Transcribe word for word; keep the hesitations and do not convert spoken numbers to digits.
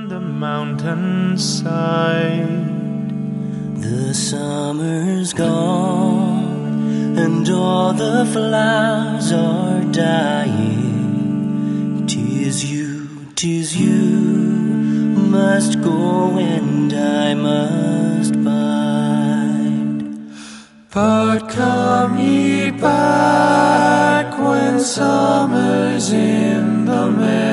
the mountainside. The summer's gone and all the flowers are dying. 'Tis you, 'tis you must go and I must bide. But come ye back when summer's in the May.